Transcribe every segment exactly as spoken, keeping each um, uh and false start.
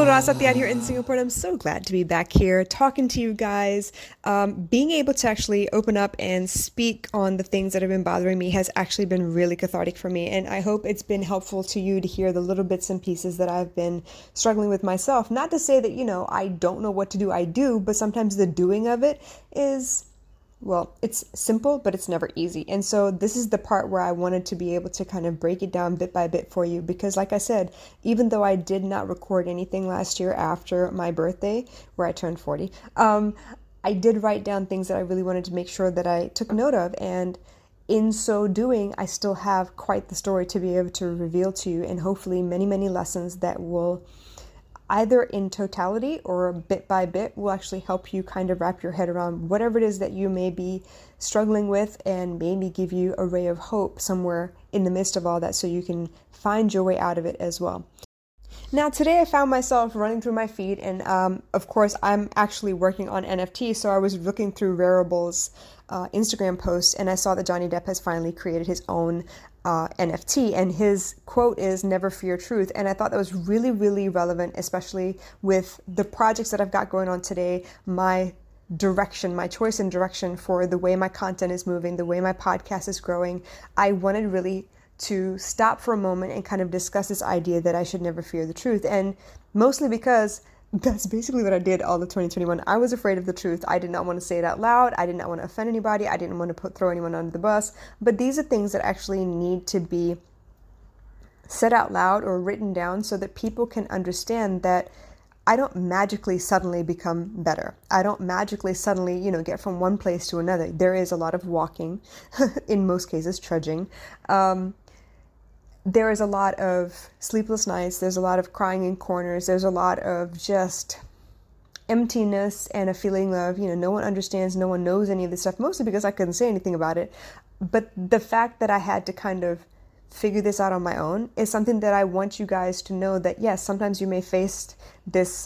Hello, Rasati out here in Singapore, and I'm so glad to be back here talking to you guys. Um, being able to actually open up and speak on the things that have been bothering me has actually been really cathartic for me, and I hope it's been helpful to you to hear the little bits and pieces that I've been struggling with myself. Not to say that, you know, I don't know what to do, I do, but sometimes the doing of it is... well, it's simple, but it's never easy. And so this is the part where I wanted to be able to kind of break it down bit by bit for you. Because like I said, even though I did not record anything last year after my birthday, where I turned forty, um, I did write down things that I really wanted to make sure that I took note of. And in so doing, I still have quite the story to be able to reveal to you, and hopefully many, many lessons that will either in totality or bit by bit will actually help you kind of wrap your head around whatever it is that you may be struggling with, and maybe give you a ray of hope somewhere in the midst of all that so you can find your way out of it as well. Now, today I found myself running through my feed, and um, of course, I'm actually working on N F T, so I was looking through Rarible's uh, Instagram post, and I saw that Johnny Depp has finally created his own uh, N F T, and his quote is "Never fear truth," and I thought that was really, really relevant, especially with the projects that I've got going on today, my direction, my choice and direction for the way my content is moving, the way my podcast is growing. I wanted really to stop for a moment and kind of discuss this idea that I should never fear the truth. And mostly because that's basically what I did all of twenty twenty-one. I was afraid of the truth. I did not want to say it out loud. I did not want to offend anybody. I didn't want to put, throw anyone under the bus. But these are things that actually need to be said out loud or written down so that people can understand that I don't magically suddenly become better. I don't magically suddenly, you know, get from one place to another. There is a lot of walking, in most cases, trudging. Um, There is a lot of sleepless nights. There's a lot of crying in corners. There's a lot of just emptiness and a feeling of, you know, no one understands, no one knows any of this stuff, mostly because I couldn't say anything about it. But the fact that I had to kind of figure this out on my own is something that I want you guys to know, that yes, sometimes you may face this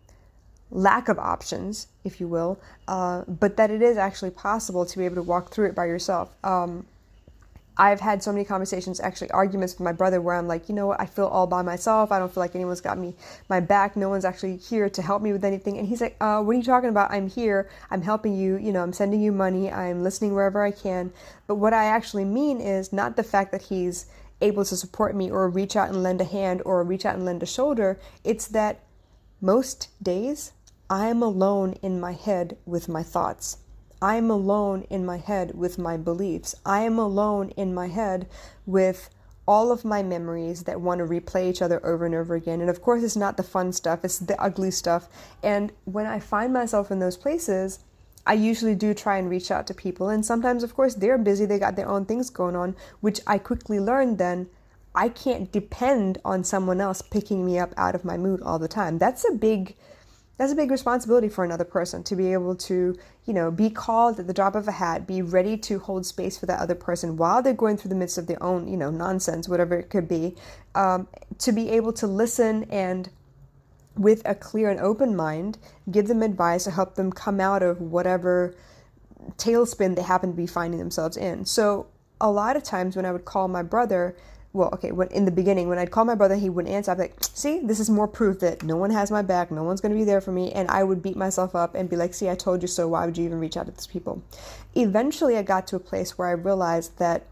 lack of options, if you will, uh, but that it is actually possible to be able to walk through it by yourself. Um, I've had so many conversations, actually arguments with my brother, where I'm like, you know what, I feel all by myself. I don't feel like anyone's got me, my back. No one's actually here to help me with anything. And he's like, uh, what are you talking about? I'm here. I'm helping you. You know, I'm sending you money. I'm listening wherever I can. But what I actually mean is not the fact that he's able to support me or reach out and lend a hand or reach out and lend a shoulder. It's that most days I am alone in my head with my thoughts. I am alone in my head with my beliefs. I am alone in my head with all of my memories that want to replay each other over and over again. And of course, it's not the fun stuff, it's the ugly stuff. And when I find myself in those places, I usually do try and reach out to people. And sometimes, of course, they're busy, they got their own things going on, which I quickly learned then I can't depend on someone else picking me up out of my mood all the time. That's a big That's a big responsibility for another person, to be able to, you know, be called at the drop of a hat, be ready to hold space for that other person while they're going through the midst of their own, you know, nonsense, whatever it could be, um, to be able to listen and with a clear and open mind, give them advice to help them come out of whatever tailspin they happen to be finding themselves in. So a lot of times when I would call my brother, well, okay, when in the beginning, when I'd call my brother, he wouldn't answer. I'd be like, see, this is more proof that no one has my back. No one's going to be there for me. And I would beat myself up and be like, see, I told you so. Why would you even reach out to these people? Eventually, I got to a place where I realized that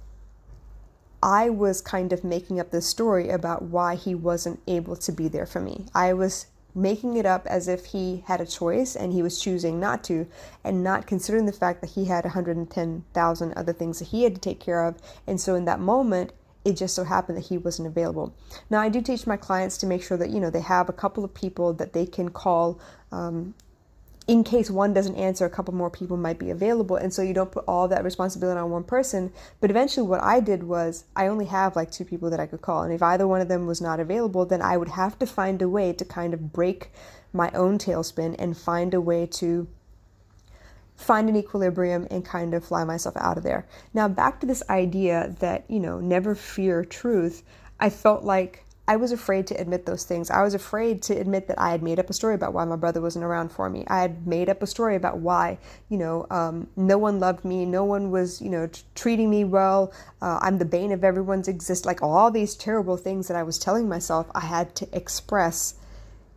I was kind of making up this story about why he wasn't able to be there for me. I was making it up as if he had a choice and he was choosing not to, and not considering the fact that he had one hundred ten thousand other things that he had to take care of. And so in that moment, it just so happened that he wasn't available. Now, I do teach my clients to make sure that, you know, they have a couple of people that they can call um, in case one doesn't answer, a couple more people might be available. And so you don't put all that responsibility on one person. But eventually what I did was I only have like two people that I could call. And if either one of them was not available, then I would have to find a way to kind of break my own tailspin and find a way to find an equilibrium and kind of fly myself out of there. Now, back to this idea that, you know, never fear truth. I felt like I was afraid to admit those things. I was afraid to admit that I had made up a story about why my brother wasn't around for me. I had made up a story about why, you know, um, no one loved me. No one was, you know, t- treating me well. Uh, I'm the bane of everyone's existence. Like all these terrible things that I was telling myself I had to express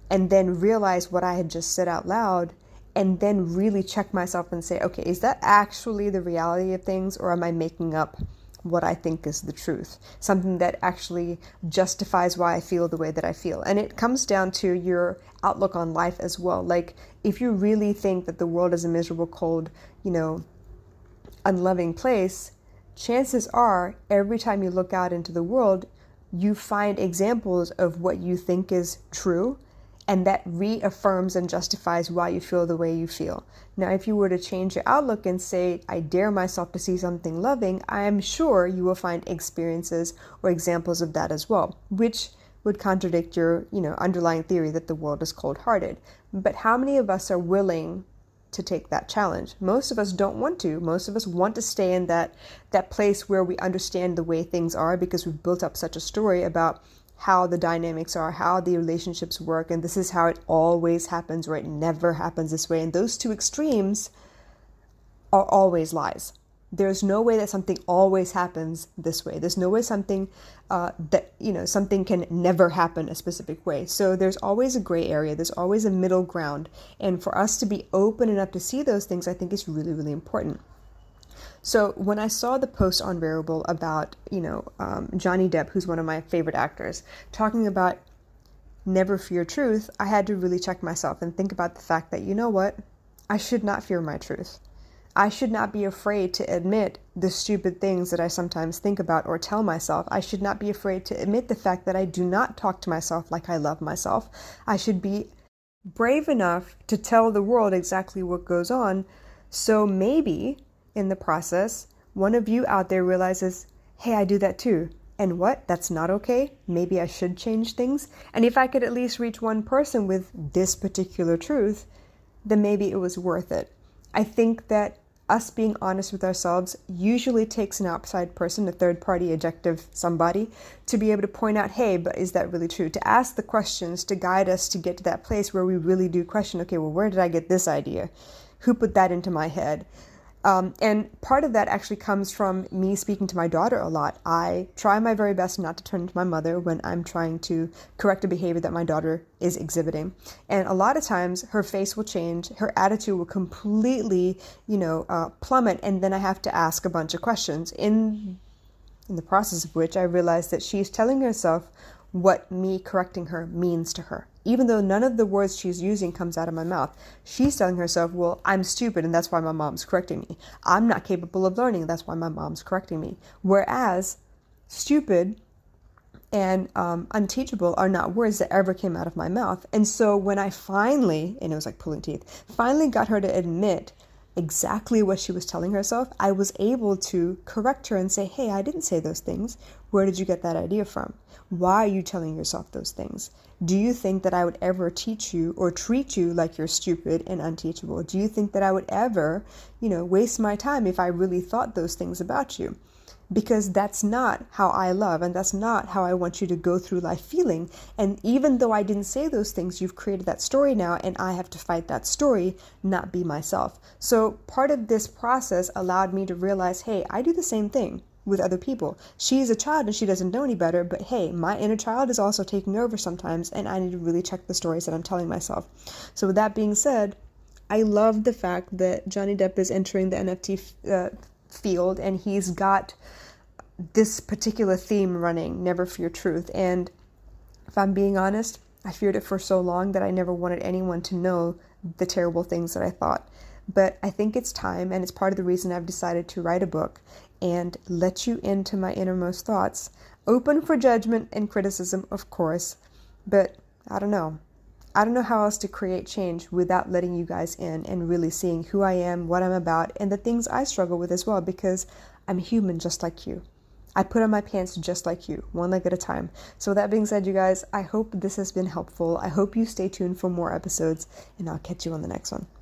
and then realize what I had just said out loud, and then really check myself and say, okay, is that actually the reality of things, or am I making up what I think is the truth? Something that actually justifies why I feel the way that I feel. And it comes down to your outlook on life as well. Like, if you really think that the world is a miserable, cold, you know, unloving place, chances are every time you look out into the world, you find examples of what you think is true, and that reaffirms and justifies why you feel the way you feel. Now, if you were to change your outlook and say, I dare myself to see something loving, I am sure you will find experiences or examples of that as well, which would contradict your, you know, underlying theory that the world is cold-hearted. But how many of us are willing to take that challenge? Most of us don't want to. Most of us want to stay in that that place where we understand the way things are, because we've built up such a story about how the dynamics are, how the relationships work, and this is how it always happens, or it never happens this way. And those two extremes are always lies. There's no way that something always happens this way. There's no way something uh, that, you know, something can never happen a specific way. So there's always a gray area. There's always a middle ground. And for us to be open enough to see those things, I think is really, really important. So when I saw the post on Variable about, you know, um, Johnny Depp, who's one of my favorite actors, talking about never fear truth, I had to really check myself and think about the fact that, you know what, I should not fear my truth. I should not be afraid to admit the stupid things that I sometimes think about or tell myself. I should not be afraid to admit the fact that I do not talk to myself like I love myself. I should be brave enough to tell the world exactly what goes on. So maybe in the process, one of you out there realizes, hey, I do that too. And what? That's not okay. Maybe I should change things. And if I could at least reach one person with this particular truth, then maybe it was worth it. I think that us being honest with ourselves usually takes an outside person, a third party, objective somebody, to be able to point out, hey, but is that really true? To ask the questions to guide us to get to that place where we really do question, okay, well, where did I get this idea? Who put that into my head? Um, and part of that actually comes from me speaking to my daughter a lot. I try my very best not to turn to my mother when I'm trying to correct a behavior that my daughter is exhibiting. And a lot of times her face will change, her attitude will completely, you know, uh, plummet, and then I have to ask a bunch of questions, in, in the process of which I realize that she's telling herself what me correcting her means to her. Even though none of the words she's using comes out of my mouth, she's telling herself, well, I'm stupid and that's why my mom's correcting me. I'm not capable of learning, that's why my mom's correcting me. Whereas stupid and um, unteachable are not words that ever came out of my mouth. And so when I finally, and it was like pulling teeth, finally got her to admit exactly what she was telling herself, I was able to correct her and say, hey, I didn't say those things. Where did you get that idea from? Why are you telling yourself those things? Do you think that I would ever teach you or treat you like you're stupid and unteachable? Do you think that I would ever, you know, waste my time if I really thought those things about you? Because that's not how I love, and that's not how I want you to go through life feeling. And even though I didn't say those things, you've created that story now, and I have to fight that story, not be myself. So part of this process allowed me to realize, hey, I do the same thing with other people. She's a child and she doesn't know any better, but hey, my inner child is also taking over sometimes, and I need to really check the stories that I'm telling myself. So with that being said, I love the fact that Johnny Depp is entering the N F T uh, field, and he's got this particular theme running, never fear truth. And if I'm being honest, I feared it for so long that I never wanted anyone to know the terrible things that I thought. But I think it's time, and it's part of the reason I've decided to write a book and let you into my innermost thoughts. Open for judgment and criticism, of course, but I don't know. I don't know how else to create change without letting you guys in and really seeing who I am, what I'm about, and the things I struggle with as well, because I'm human just like you. I put on my pants just like you, one leg at a time. So with that being said, you guys, I hope this has been helpful. I hope you stay tuned for more episodes, and I'll catch you on the next one.